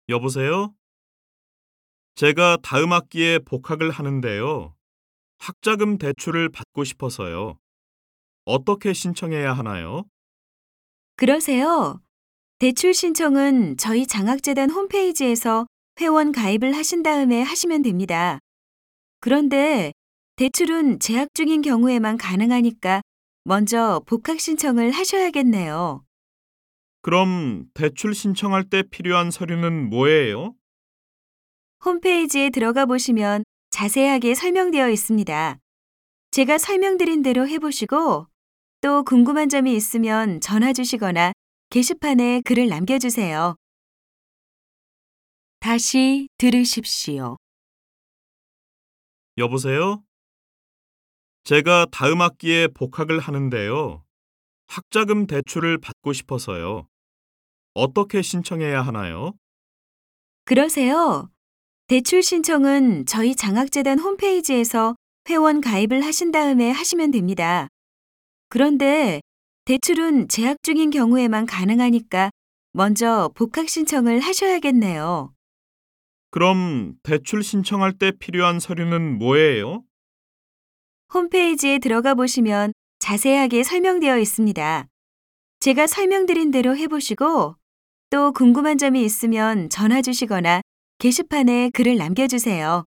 여보세요? 제가 다음 학기에 복학을 하는데요. 학자금 대출을 받고 싶어서요. 어떻게 신청해야 하나요? 그러세요? 대출 신청은 저희 장학재단 홈페이지에서 회원 가입을 하신 다음에 하시면 됩니다. 그런데 대출은 재학 중인 경우에만 가능하니까 먼저 복학 신청을 하셔야겠네요. 그럼 대출 신청할 때 필요한 서류는 뭐예요? 홈페이지에 들어가 보시면 자세하게 설명되어 있습니다. 제가 설명드린 대로 해보시고 또 궁금한 점이 있으면 전화 주시거나 게시판에 글을 남겨주세요. 다시 들으십시오. 여보세요? 제가 다음 학기에 복학을 하는데요. 학자금 대출을 받고 싶어서요. 어떻게 신청해야 하나요? 그러세요? 대출 신청은 저희 장학재단 홈페이지에서 회원 가입을 하신 다음에 하시면 됩니다. 그런데 대출은 재학 중인 경우에만 가능하니까 먼저 복학 신청을 하셔야겠네요. 그럼 대출 신청할 때 필요한 서류는 뭐예요? 홈페이지에 들어가 보시면 자세하게 설명되어 있습니다. 제가 설명드린 대로 해보시고 또 궁금한 점이 있으면 전화 주시거나 게시판에 글을 남겨주세요.